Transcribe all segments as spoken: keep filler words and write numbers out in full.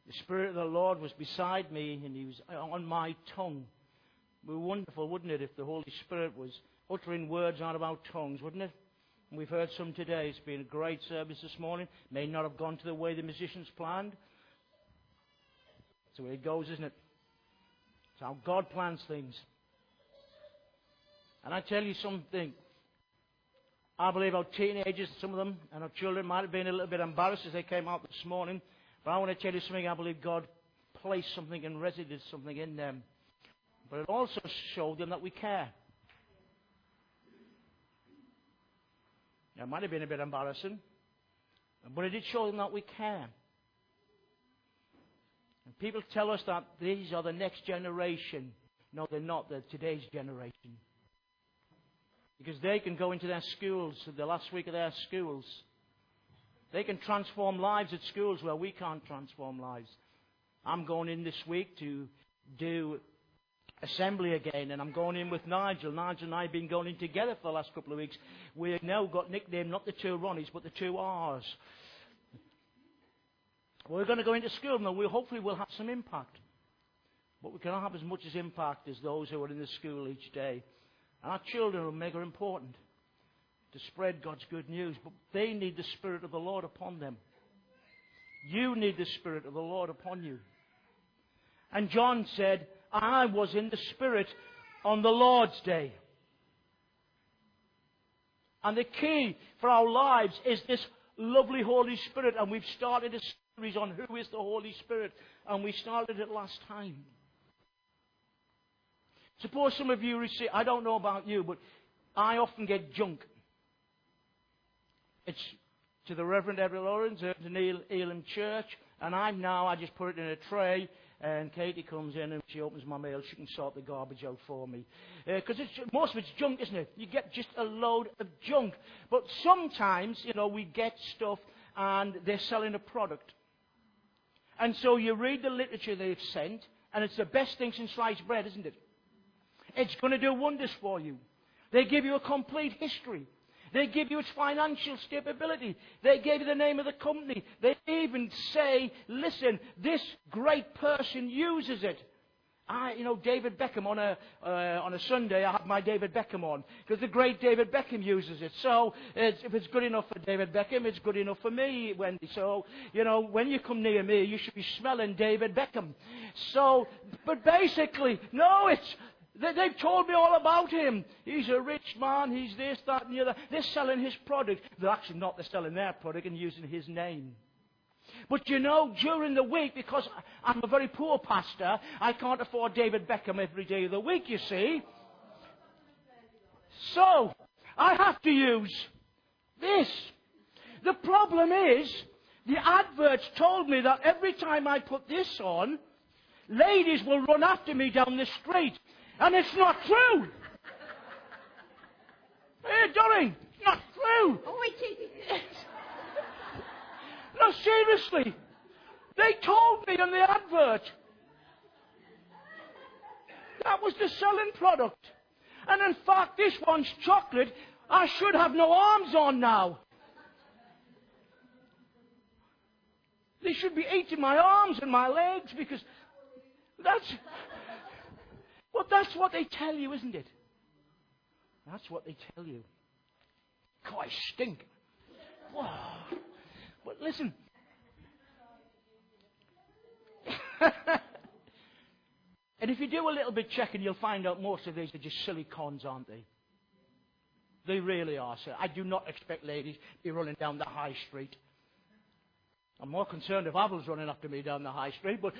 The Spirit of the Lord was beside me and He was on my tongue. It would be wonderful, wouldn't it, if the Holy Spirit was uttering words out of our tongues, wouldn't it? And we've heard some today. It's been a great service this morning. May not have gone to the way the musicians planned. That's the way it goes, isn't it? It's how God plans things. And I tell you something. I believe our teenagers, some of them, and our children might have been a little bit embarrassed as they came out this morning. But I want to tell you something. I believe God placed something and resided something in them. But it also showed them that we care. Now, it might have been a bit embarrassing, but it did show them that we care. And people tell us that these are the next generation. No, they're not. They're today's generation. Because they can go into their schools, the last week of their schools. They can transform lives at schools where we can't transform lives. I'm going in this week to do assembly again, and I'm going in with Nigel. Nigel and I have been going in together for the last couple of weeks. We've now got nicknamed not the two Ronnies, but the two R's. We're going to go into school, and we hopefully will have some impact. But we cannot have as much as impact as those who are in the school each day. And our children are mega important to spread God's good news, but they need the Spirit of the Lord upon them. You need the Spirit of the Lord upon you. And John said, I was in the Spirit on the Lord's day. And the key for our lives is this lovely Holy Spirit. And we've started a series on who is the Holy Spirit. And we started it last time. Suppose some of you receive, I don't know about you, but I often get junk. It's to the Reverend Everett Lawrence, to Neil Elam Church. And I'm now, I just put it in a tray. And Katie comes in and she opens my mail. She can sort the garbage out for me. Because uh, most of it's junk, isn't it? You get just a load of junk. But sometimes, you know, we get stuff and they're selling a product. And so you read the literature they've sent, and it's the best thing since sliced bread, isn't it? It's going to do wonders for you. They give you a complete history. They give you its financial stability. They give you the name of the company. They even say, listen, this great person uses it. I, you know, David Beckham on a uh, on a Sunday, I have my David Beckham on because the great David Beckham uses it. So it's, if it's good enough for David Beckham, it's good enough for me, Wendy. So you know, when you come near me, you should be smelling David Beckham. So, but basically, no, it's. They've told me all about him. He's a rich man. He's this, that, and the other. They're selling his product. They're actually not. They're selling their product and using his name. But you know, during the week, because I'm a very poor pastor, I can't afford David Beckham every day of the week, you see. So, I have to use this. The problem is, the adverts told me that every time I put this on, ladies will run after me down the street. And it's not true. Hey, darling, it's not true. Oh, it is. No, seriously. They told me in the advert. That was the selling product. And in fact, this one's chocolate. I should have no arms on now. They should be eating my arms and my legs because that's... But that's what they tell you, isn't it? That's what they tell you. God, I stink. Whoa. But listen. And if you do a little bit checking, you'll find out most of these are just silly cons, aren't they? They really are, sir. I do not expect ladies to be running down the high street. I'm more concerned if Abel's running after me down the high street, but...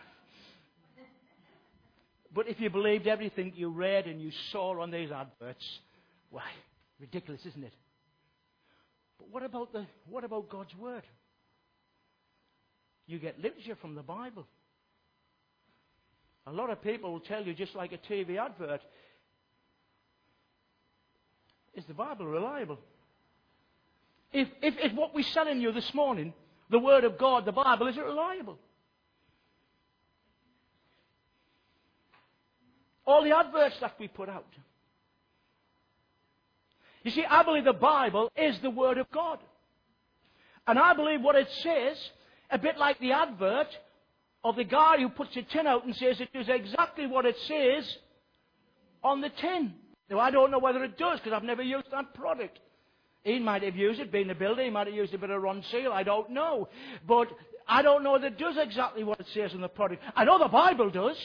But if you believed everything you read and you saw on these adverts, why, ridiculous, isn't it? But what about the what about God's Word? You get literature from the Bible. A lot of people will tell you, just like a T V advert, is the Bible reliable? If, if, if what we're selling you this morning, the Word of God, the Bible, is it reliable? All the adverts that we put out. You see, I believe the Bible is the Word of God. And I believe what it says, a bit like the advert, of the guy who puts a tin out and says it does exactly what it says on the tin. Now, I don't know whether it does because I've never used that product. He might have used it, being a builder. He might have used a bit of Ron Seal. I don't know. But I don't know that it does exactly what it says on the product. I know the Bible does.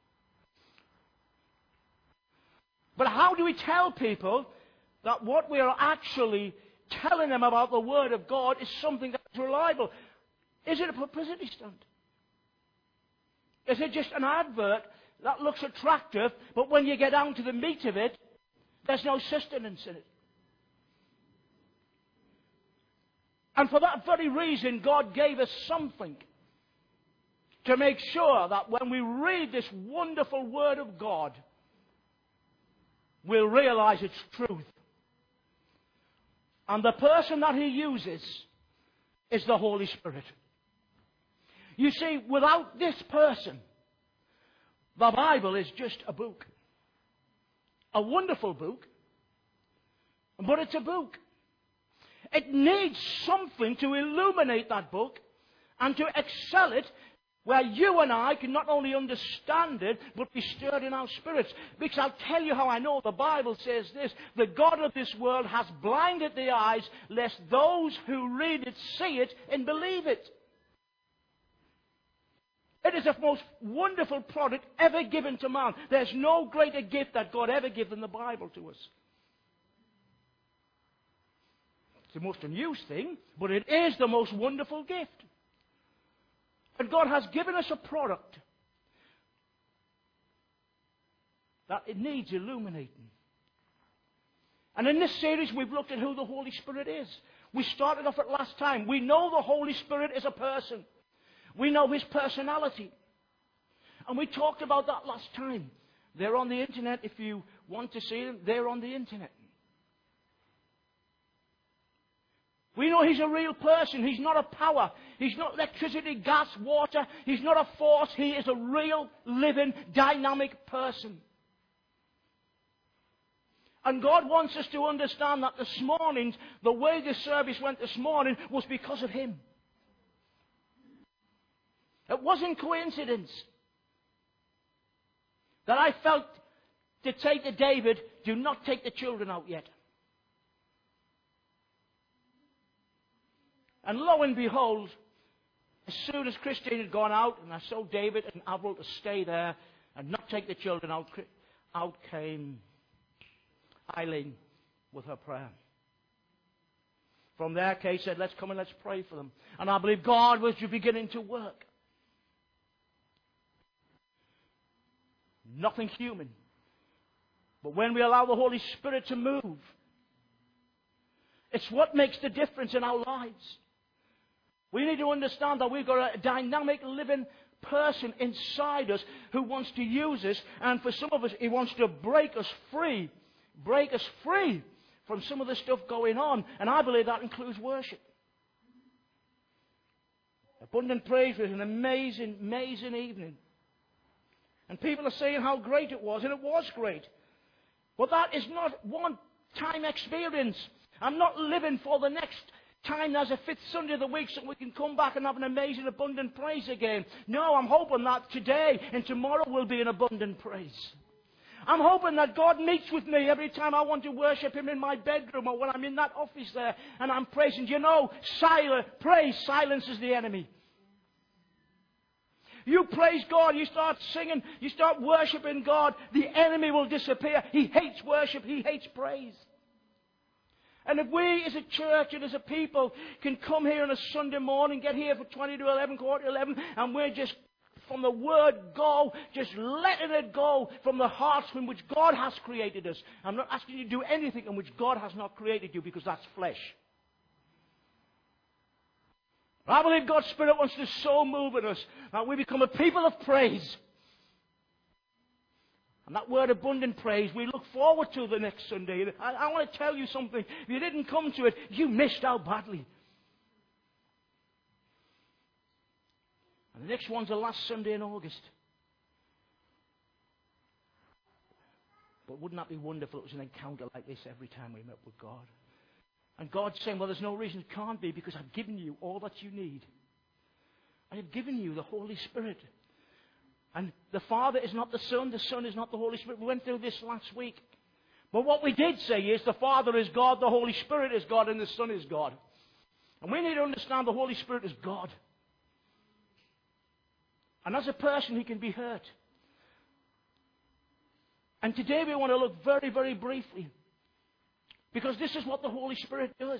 But how do we tell people that what we are actually telling them about the Word of God is something that's reliable? Is it a publicity stunt? Is it just an advert that looks attractive, but when you get down to the meat of it, there's no sustenance in it? And for that very reason, God gave us something to make sure that when we read this wonderful Word of God, we'll realize its truth. And the person that He uses is the Holy Spirit. You see, without this person, the Bible is just a book. A wonderful book, but it's a book. It needs something to illuminate that book and to excel it, where you and I can not only understand it, but be stirred in our spirits. Because I'll tell you how I know. The Bible says this: the God of this world has blinded the eyes, lest those who read it see it and believe it. It is the most wonderful product ever given to man. There's no greater gift that God ever gave than the Bible to us. It's the most unused thing, but it is the most wonderful gift. And God has given us a product that it needs illuminating. And in this series, we've looked at who the Holy Spirit is. We started off at last time. We know the Holy Spirit is a person. We know His personality. And we talked about that last time. They're on the internet. If you want to see them, they're on the internet. We know He's a real person. He's not a power. He's not electricity, gas, water. He's not a force. He is a real, living, dynamic person. And God wants us to understand that this morning, the way the service went this morning was because of Him. It wasn't coincidence that I felt to say to David, do not take the children out yet. And lo and behold, as soon as Christine had gone out, and I saw David and Avril to stay there and not take the children out, out came Eileen with her prayer. From there, Kay said, let's come and let's pray for them. And I believe God was beginning to work. Nothing human. But when we allow the Holy Spirit to move, it's what makes the difference in our lives. We need to understand that we've got a dynamic, living person inside us who wants to use us. And for some of us, He wants to break us free. Break us free from some of the stuff going on. And I believe that includes worship. Abundant Praise was an amazing, amazing evening. And people are saying how great it was. And it was great. But that is not one-time experience. I'm not living for the next time there's a fifth Sunday of the week so we can come back and have an amazing abundant praise again. No, I'm hoping that today and tomorrow will be an abundant praise. I'm hoping that God meets with me every time I want to worship Him in my bedroom or when I'm in that office there and I'm praising. You know, silent, praise silences the enemy. You praise God, you start singing, you start worshiping God, the enemy will disappear. He hates worship, he hates praise. And if we as a church and as a people can come here on a Sunday morning, get here for twenty to eleven, quarter to eleven, and we're just from the Word go, just letting it go from the hearts in which God has created us. I'm not asking you to do anything in which God has not created you because that's flesh. I believe God's Spirit wants to so move in us that we become a people of praise. And that word abundant praise, we look forward to the next Sunday. I, I want to tell you something. If you didn't come to it, you missed out badly. And the next one's the last Sunday in August. But wouldn't that be wonderful if it was an encounter like this every time we met with God? And God's saying, well, there's no reason it can't be because I've given you all that you need. I have given you the Holy Spirit. And the Father is not the Son, the Son is not the Holy Spirit. We went through this last week. But what we did say is the Father is God, the Holy Spirit is God, and the Son is God. And we need to understand the Holy Spirit is God. And as a person, He can be hurt. And today we want to look very, very briefly. Because this is what the Holy Spirit does.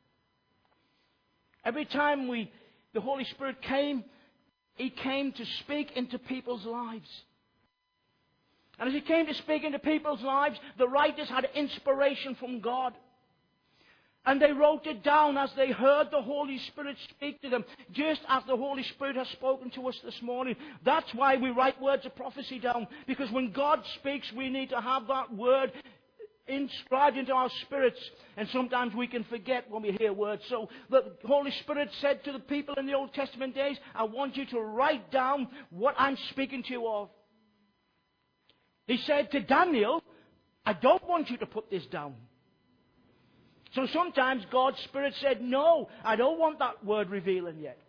Every time we, the Holy Spirit came, He came to speak into people's lives. And as He came to speak into people's lives, the writers had inspiration from God. And they wrote it down as they heard the Holy Spirit speak to them, just as the Holy Spirit has spoken to us this morning. That's why we write words of prophecy down. Because when God speaks, we need to have that word inscribed into our spirits. And sometimes we can forget when we hear words. So the Holy Spirit said to the people in the Old Testament days, I want you to write down what I'm speaking to you of. He said to Daniel, I don't want you to put this down. So sometimes God's Spirit said, no, I don't want that word revealing yet.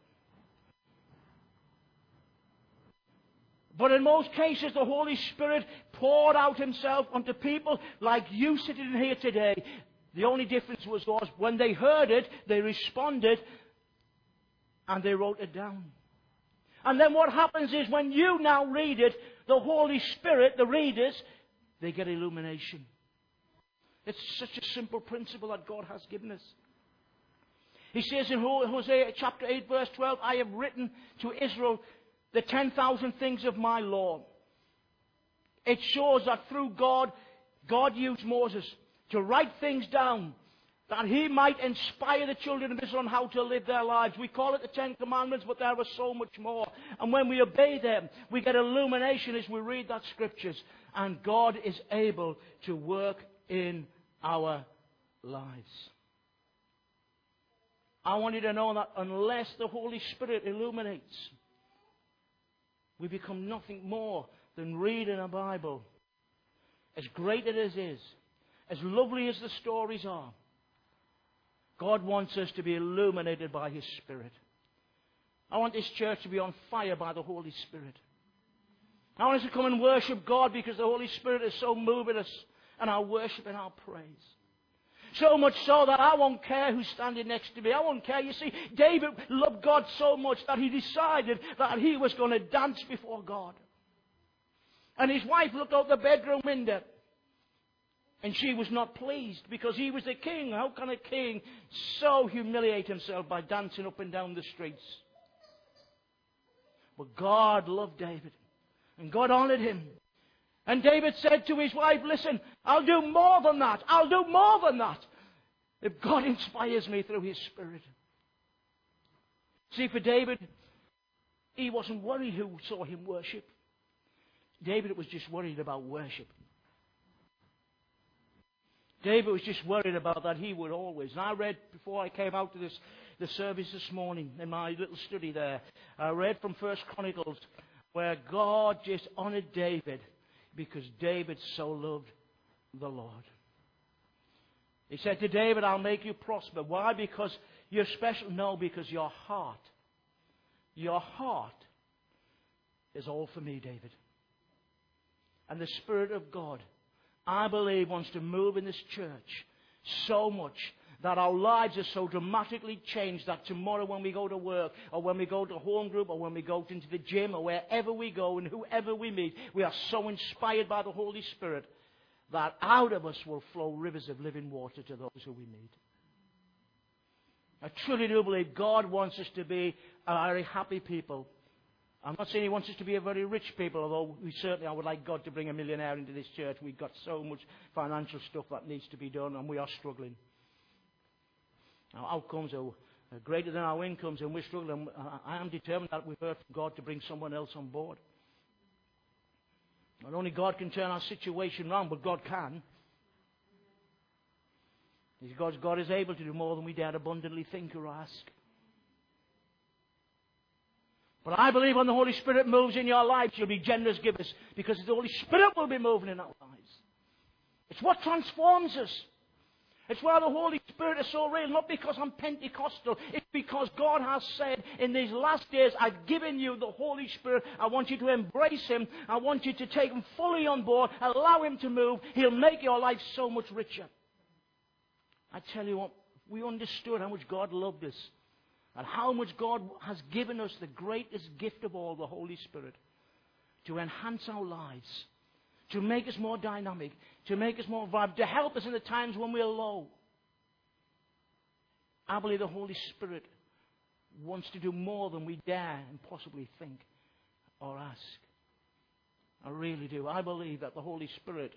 But in most cases, the Holy Spirit poured out Himself onto people like you sitting here today. The only difference was, was when they heard it, they responded, and they wrote it down. And then what happens is when you now read it, the Holy Spirit, the readers, they get illumination. It's such a simple principle that God has given us. He says in Hosea chapter eight verse twelve, I have written to Israel the ten thousand things of my law. It shows that through God, God used Moses to write things down that he might inspire the children of Israel on how to live their lives. We call it the Ten Commandments, but there are so much more. And when we obey them, we get illumination as we read that scriptures. And God is able to work in our lives. I want you to know that unless the Holy Spirit illuminates, we become nothing more than reading a Bible. As great as it is, as lovely as the stories are, God wants us to be illuminated by His Spirit. I want this church to be on fire by the Holy Spirit. I want us to come and worship God because the Holy Spirit is so moving us and our worship and our praise. So much so that I won't care who's standing next to me. I won't care. You see, David loved God so much that he decided that he was going to dance before God. And his wife looked out the bedroom window. And she was not pleased because he was the king. How can a king so humiliate himself by dancing up and down the streets? But God loved David. And God honored him. And David said to his wife, listen, I'll do more than that. I'll do more than that. If God inspires me through His Spirit. See, for David, he wasn't worried who saw him worship. David was just worried about worship. David was just worried about that he would always. And I read, before I came out to this the service this morning, in my little study there, I read from First Chronicles, where God just honored David because David so loved the Lord. He said to David, I'll make you prosper. Why? Because you're special? No, because your heart, your heart is all for me, David. And the Spirit of God, I believe, wants to move in this church so much that our lives are so dramatically changed that tomorrow when we go to work or when we go to home group or when we go into the gym or wherever we go and whoever we meet, we are so inspired by the Holy Spirit that out of us will flow rivers of living water to those who we meet. I truly do believe God wants us to be a very happy people. I'm not saying He wants us to be a very rich people, although we certainly, I would like God to bring a millionaire into this church. We've got so much financial stuff that needs to be done and we are struggling. Our outcomes are greater than our incomes and we're struggling. I am determined that we've heard from God to bring someone else on board. Not only God can turn our situation around, but God can. Because God is able to do more than we dare abundantly think or ask. But I believe when the Holy Spirit moves in your lives, you'll be generous givers because the Holy Spirit will be moving in our lives. It's what transforms us. It's why the Holy Spirit is so real, not because I'm Pentecostal. It's because God has said, in these last days, I've given you the Holy Spirit. I want you to embrace Him. I want you to take Him fully on board. Allow Him to move. He'll make your life so much richer. I tell you what, we understood how much God loved us and how much God has given us the greatest gift of all, the Holy Spirit, to enhance our lives, to make us more dynamic, to make us more vibrant, to help us in the times when we're low. I believe the Holy Spirit wants to do more than we dare and possibly think or ask. I really do. I believe that the Holy Spirit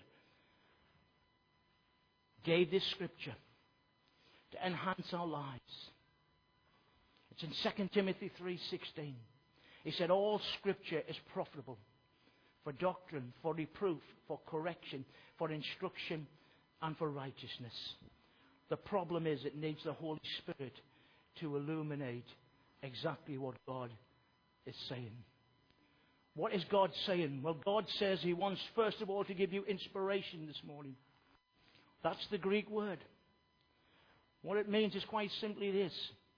gave this scripture to enhance our lives. It's in Second Timothy three sixteen. He said, all scripture is profitable for doctrine, for reproof, for correction, for instruction, and for righteousness. The problem is it needs the Holy Spirit to illuminate exactly what God is saying. What is God saying? Well, God says He wants, first of all, to give you inspiration this morning. That's the Greek word. What it means is quite simply this.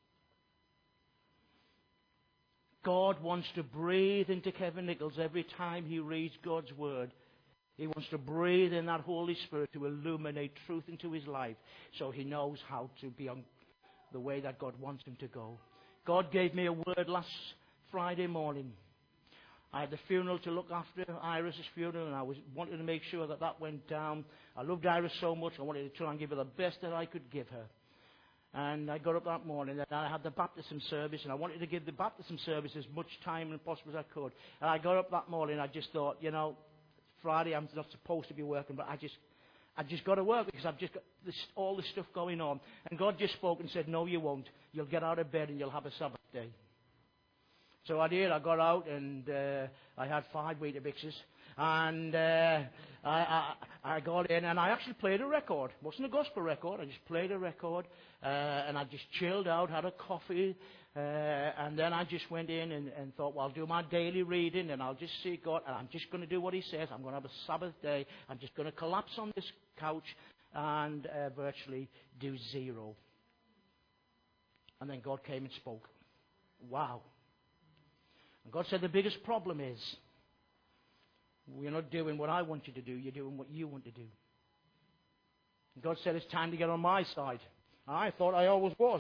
God wants to breathe into Kevin Nichols every time he reads God's Word. He wants to breathe in that Holy Spirit to illuminate truth into his life so he knows how to be on the way that God wants him to go. God gave me a word last Friday morning. I had the funeral to look after, Iris' funeral, and I was wanted to make sure that that went down. I loved Iris so much, I wanted to try and give her the best that I could give her. And I got up that morning and I had the baptism service, and I wanted to give the baptism service as much time as possible as I could. And I got up that morning and I just thought, you know, Friday I'm not supposed to be working, but I just I just got to work because I've just got this, all this stuff going on. And God just spoke and said, no, you won't. You'll get out of bed and you'll have a Sabbath day. So I did. I got out and uh, I had five Weetabixes. And uh, I, I, I got in and I actually played a record. It wasn't a gospel record. I just played a record. Uh, and I just chilled out, had a coffee. Uh, and then I just went in and, and thought, well, I'll do my daily reading and I'll just see God. And I'm just going to do what He says. I'm going to have a Sabbath day. I'm just going to collapse on this couch and uh, virtually do zero. And then God came and spoke. Wow. And God said the biggest problem is you're not doing what I want you to do. You're doing what you want to do. And God said it's time to get on my side. And I thought I always was.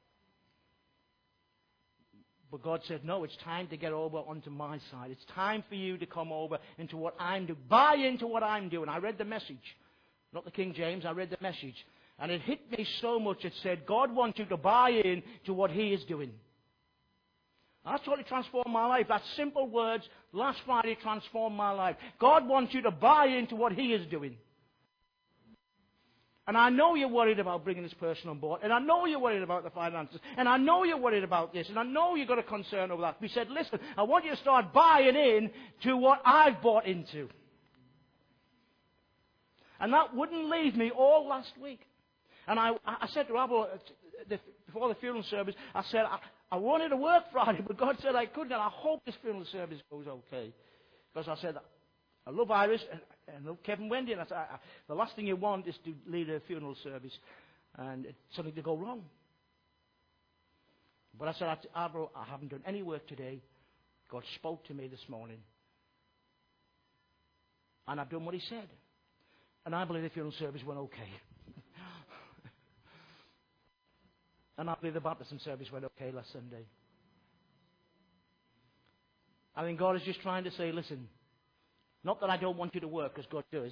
But God said, no, it's time to get over onto my side. It's time for you to come over into what I'm doing. Buy into what I'm doing. I read the message. Not the King James. I read the message. And it hit me so much. It said, God wants you to buy in to what He is doing. That's what transformed my life. That simple words last Friday transformed my life. God wants you to buy into what He is doing. And I know you're worried about bringing this person on board. And I know you're worried about the finances. And I know you're worried about this. And I know you've got a concern over that. We said, listen, I want you to start buying in to what I've bought into. And that wouldn't leave me all last week. And I, I said to Abel, before the funeral service, I said, I, I wanted to work Friday, but God said I couldn't. And I hope this funeral service goes okay. Because I said, I love Iris and I love Kevin Wendy. And I said, I, I, the last thing you want is to lead a funeral service and it's something to go wrong. But I said, Abel, I haven't done any work today. God spoke to me this morning. And I've done what He said. And I believe the funeral service went okay. And I believe the baptism service went okay last Sunday. I think God is just trying to say, listen, not that I don't want you to work, because God does.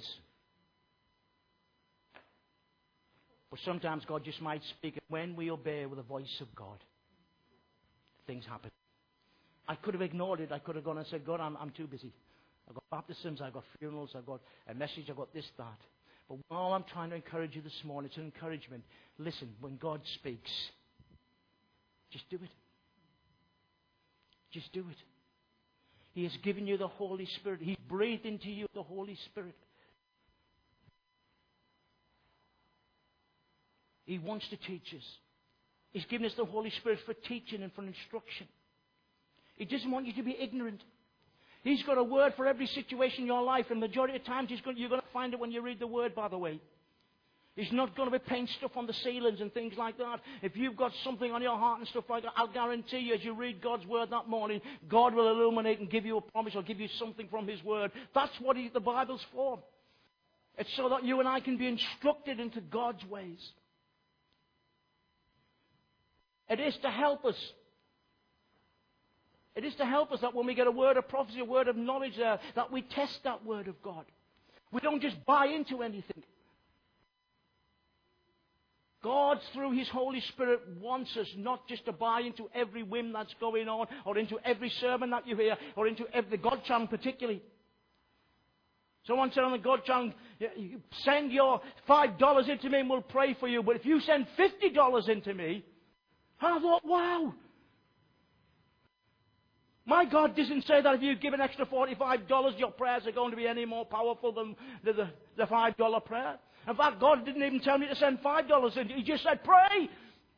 But sometimes God just might speak. And when we obey with the voice of God, things happen. I could have ignored it. I could have gone and said, God, I'm, I'm too busy. I've got baptisms, I've got funerals, I've got a message, I've got this, that. But all I'm trying to encourage you this morning, it's an encouragement. Listen, when God speaks, just do it. Just do it. He has given you the Holy Spirit. He's breathed into you the Holy Spirit. He wants to teach us. He's given us the Holy Spirit for teaching and for instruction. He doesn't want you to be ignorant. He's got a word for every situation in your life, and the majority of times he's going, you're going to find it when you read the Word, by the way. He's not going to be painting stuff on the ceilings and things like that. If you've got something on your heart and stuff like that, I'll guarantee you as you read God's Word that morning, God will illuminate and give you a promise or give you something from His Word. That's what he, the Bible's for. It's so that you and I can be instructed into God's ways. It is to help us. It is to help us that when we get a word of prophecy, a word of knowledge there, that we test that Word of God. We don't just buy into anything. God, through His Holy Spirit, wants us not just to buy into every whim that's going on, or into every sermon that you hear, or into every, the God channel particularly. Someone said on the God channel, send your five dollars into me and we'll pray for you. But if you send fifty dollars into me, I thought, wow. My God doesn't say that if you give an extra forty-five dollars, your prayers are going to be any more powerful than the, the, the five dollar prayer. In fact, God didn't even tell me to send five dollars in. He just said, pray.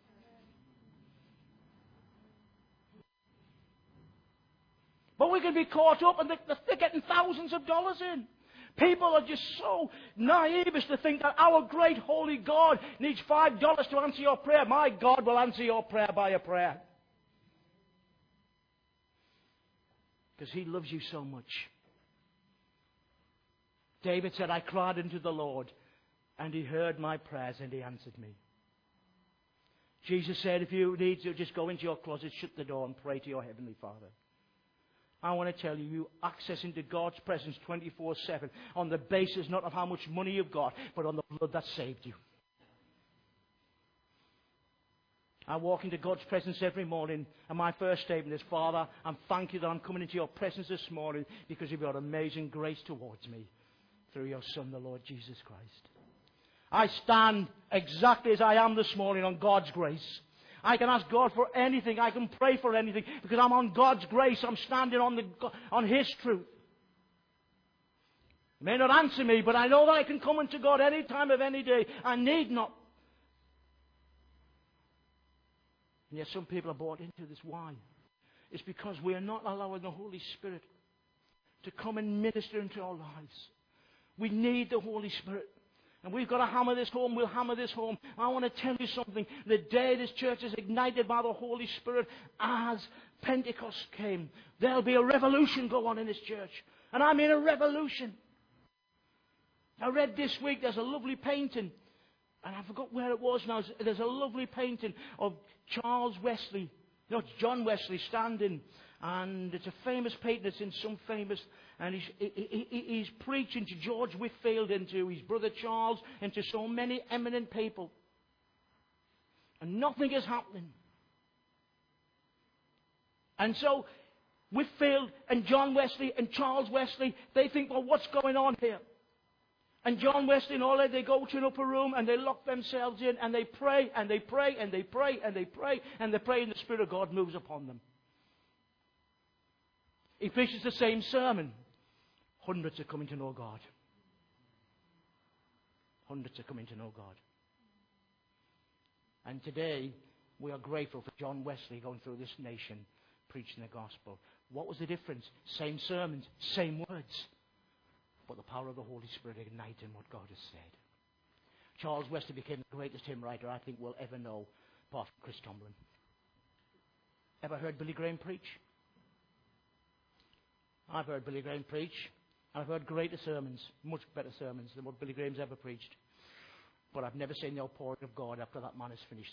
But we can be caught up and they're getting thousands of dollars in. People are just so naive as to think that our great holy God needs five dollars to answer your prayer. My God will answer your prayer by a prayer. Because He loves you so much. David said, I cried unto the Lord, and He heard my prayers, and He answered me. Jesus said, if you need to, just go into your closet, shut the door, and pray to your Heavenly Father. I want to tell you, you access into God's presence twenty-four seven on the basis not of how much money you've got, but on the blood that saved you. I walk into God's presence every morning, and my first statement is, Father, I'm thank you that I'm coming into your presence this morning because of your amazing grace towards me through your Son, the Lord Jesus Christ. I stand exactly as I am this morning on God's grace. I can ask God for anything. I can pray for anything because I'm on God's grace. I'm standing on, the, on His truth. He may not answer me, but I know that I can come unto God any time of any day. I need not. And yet some people are bought into this. Why? It's because we are not allowing the Holy Spirit to come and minister into our lives. We need the Holy Spirit. And we've got to hammer this home. We'll hammer this home. I want to tell you something. The day this church is ignited by the Holy Spirit, as Pentecost came, there'll be a revolution go on in this church. And I mean a revolution. I read this week, there's a lovely painting. And I forgot where it was now. There's a lovely painting of Charles Wesley. No, it's John Wesley standing. And it's a famous painting. It's in some famous... And he's, he, he, he's preaching to George Whitefield and to his brother Charles and to so many eminent people. And nothing is happening. And so Whitefield and John Wesley and Charles Wesley, they think, well, what's going on here? And John Wesley and all that, they go to an upper room and they lock themselves in and they pray and they pray and they pray and they pray and they pray and the Spirit of God moves upon them. He preaches the same sermon. Hundreds are coming to know God. Hundreds are coming to know God. And today, we are grateful for John Wesley going through this nation, preaching the gospel. What was the difference? Same sermons, same words. But the power of the Holy Spirit igniting what God has said. Charles Wesley became the greatest hymn writer I think we'll ever know, apart from Chris Tomlin. Ever heard Billy Graham preach? I've heard Billy Graham preach. I've heard greater sermons, much better sermons than what Billy Graham's ever preached. But I've never seen the outpouring of God after that man is finished.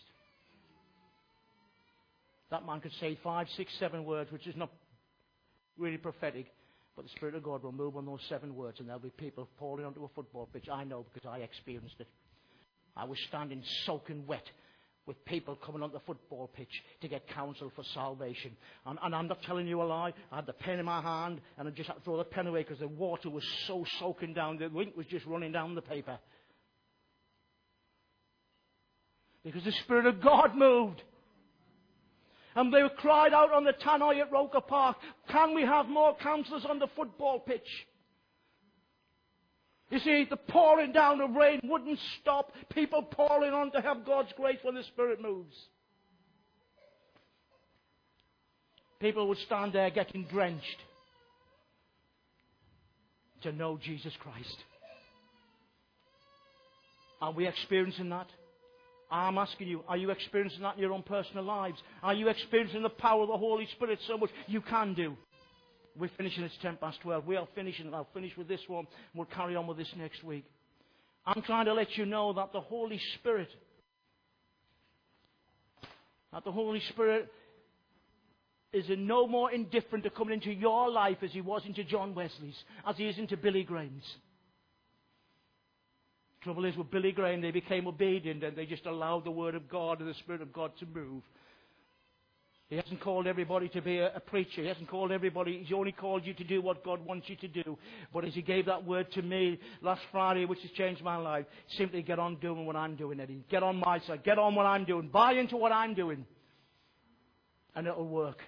That man could say five, six, seven words, which is not really prophetic. But the Spirit of God will move on those seven words, and there'll be people falling onto a football pitch. I know because I experienced it. I was standing soaking wet with people coming on the football pitch to get counsel for salvation. And, and I'm not telling you a lie. I had the pen in my hand, and I just had to throw the pen away because the water was so soaking down. The ink was just running down the paper. Because the Spirit of God moved. And they cried out on the tannoy at Roker Park, can we have more counsellors on the football pitch? You see, the pouring down of rain wouldn't stop. People pouring on to have God's grace when the Spirit moves. People would stand there getting drenched to know Jesus Christ. Are we experiencing that? I'm asking you, are you experiencing that in your own personal lives? Are you experiencing the power of the Holy Spirit so much you can do? We're finishing, it's ten past twelve. We are finishing, I'll finish with this one. We'll carry on with this next week. I'm trying to let you know that the Holy Spirit, that the Holy Spirit is in no more indifferent to coming into your life as he was into John Wesley's, as he is into Billy Graham's. Trouble is with Billy Graham, they became obedient and they just allowed the Word of God and the Spirit of God to move. He hasn't called everybody to be a, a preacher. He hasn't called everybody. He's only called you to do what God wants you to do. But as he gave that word to me last Friday, which has changed my life, simply get on doing what I'm doing, Eddie. Get on my side. Get on what I'm doing. Buy into what I'm doing. And it'll work.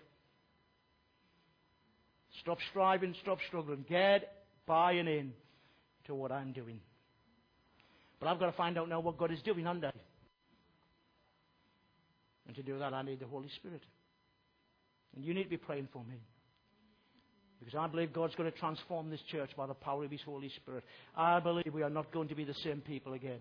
Stop striving. Stop struggling. Get buying in to what I'm doing. But I've got to find out now what God is doing, haven't I? And to do that, I need the Holy Spirit. And you need to be praying for me. Because I believe God's going to transform this church by the power of His Holy Spirit. I believe we are not going to be the same people again.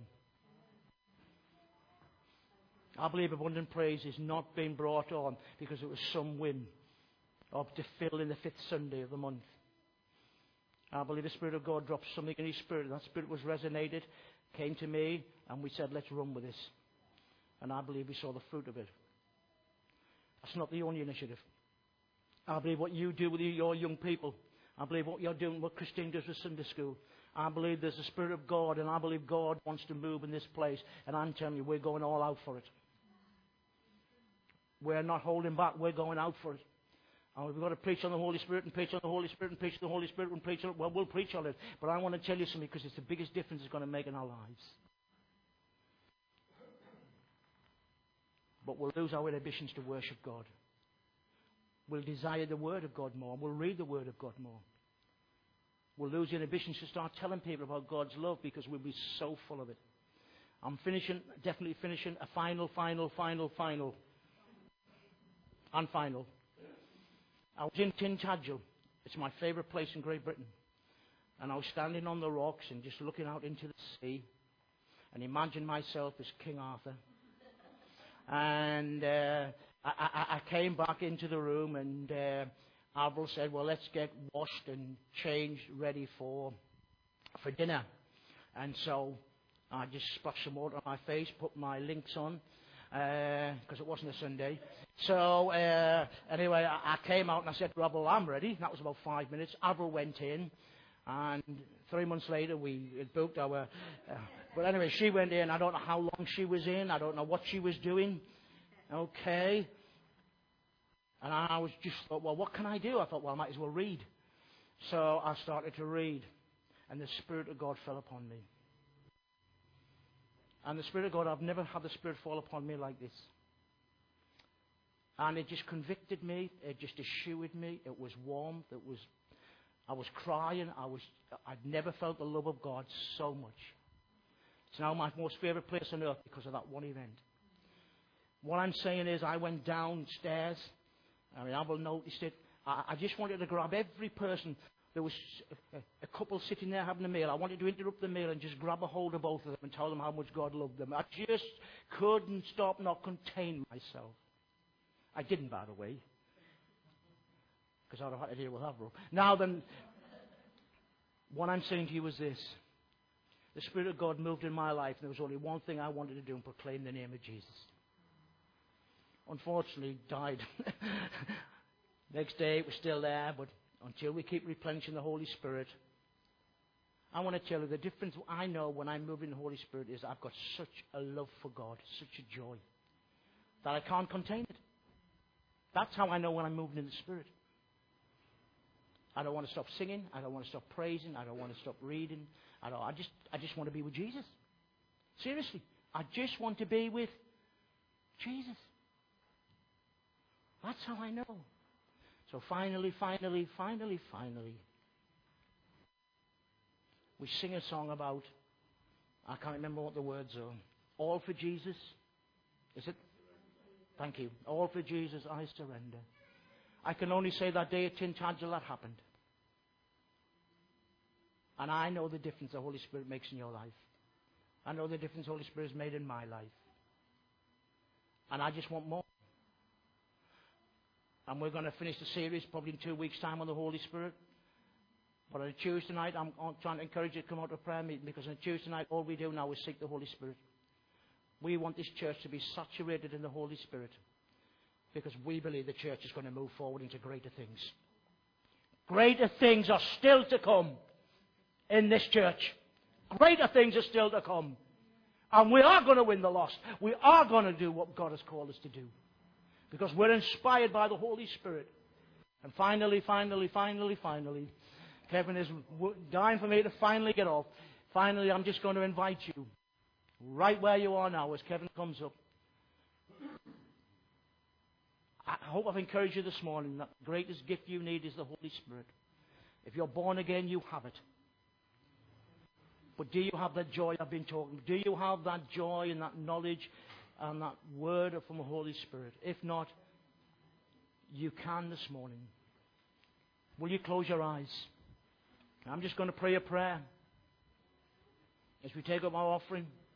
I believe Abundant Praise is not being brought on because it was some whim of to fill in the fifth Sunday of the month. I believe the Spirit of God dropped something in His Spirit. And that Spirit was resonated, came to me, and we said, let's run with this. And I believe we saw the fruit of it. That's not the only initiative. I believe what you do with your young people. I believe what you're doing, what Christine does with Sunday school. I believe there's a Spirit of God, and I believe God wants to move in this place. And I'm telling you, we're going all out for it. We're not holding back. We're going out for it. And we've got to preach on the Holy Spirit and preach on the Holy Spirit and preach on the Holy Spirit and preach on it. Well, we'll preach on it. But I want to tell you something because it's the biggest difference it's going to make in our lives. But we'll lose our inhibitions to worship God. We'll desire the Word of God more. We'll read the Word of God more. We'll lose the inhibitions to start telling people about God's love because we'll be so full of it. I'm finishing, definitely finishing a final, final, final, final. And final. I was in Tintagel. It's my favourite place in Great Britain. And I was standing on the rocks and just looking out into the sea and imagined myself as King Arthur. And uh, I, I, I came back into the room and uh, Avril said, well, let's get washed and changed, ready for, for dinner. And so I just splashed some water on my face, put my links on, because uh, it wasn't a Sunday. So uh, anyway, I, I came out and I said to Avril, I'm ready. That was about five minutes. Avril went in, and three months later we had booked our... Uh, but anyway, she went in. I don't know how long she was in. I don't know what she was doing. Okay. And I was just thought, well, what can I do? I thought, well, I might as well read. So I started to read, and the Spirit of God fell upon me. And the Spirit of God, I've never had the Spirit fall upon me like this. And it just convicted me. It just assured me. It was warm. It was, I was crying. I was, I'd never felt the love of God so much. It's now my most favourite place on earth because of that one event. What I'm saying is I went downstairs. I mean, I will notice it. I, I just wanted to grab every person. There was a, a couple sitting there having a meal. I wanted to interrupt the meal and just grab a hold of both of them and tell them how much God loved them. I just couldn't stop, not contain myself. I didn't, by the way, because I'd have had to deal with Avril. Now then, what I'm saying to you is this. The Spirit of God moved in my life, and there was only one thing I wanted to do, and proclaim the name of Jesus. Unfortunately, died. Next day, it was still there, but until we keep replenishing the Holy Spirit, I want to tell you the difference I know when I move in the Holy Spirit is I've got such a love for God, such a joy, that I can't contain it. That's how I know when I'm moving in the Spirit. I don't want to stop singing. I don't want to stop praising. I don't want to stop reading. I don't. I just. I just want to be with Jesus. Seriously, I just want to be with Jesus. That's how I know. So finally, finally, finally, finally, we sing a song about. I can't remember what the words are. All for Jesus. Is it? Thank you. All for Jesus, I surrender. I can only say that day at Tintagel that happened. And I know the difference the Holy Spirit makes in your life. I know the difference the Holy Spirit has made in my life. And I just want more. And we're going to finish the series probably in two weeks' time on the Holy Spirit. But on a Tuesday night, I'm trying to encourage you to come out to a prayer meeting, because on a Tuesday night, all we do now is seek the Holy Spirit. We want this church to be saturated in the Holy Spirit, because we believe the church is going to move forward into greater things. Greater things are still to come in this church. Greater things are still to come. And we are going to win the lost. We are going to do what God has called us to do, because we're inspired by the Holy Spirit. And finally, finally, finally, finally, Kevin is dying for me to finally get off. Finally, I'm just going to invite you, right where you are now, as Kevin comes up. I hope I've encouraged you this morning that the greatest gift you need is the Holy Spirit. If you're born again, you have it. But do you have that joy I've been talking? Do you have that joy and that knowledge and that word from the Holy Spirit? If not, you can this morning. Will you close your eyes? I'm just going to pray a prayer as we take up our offering.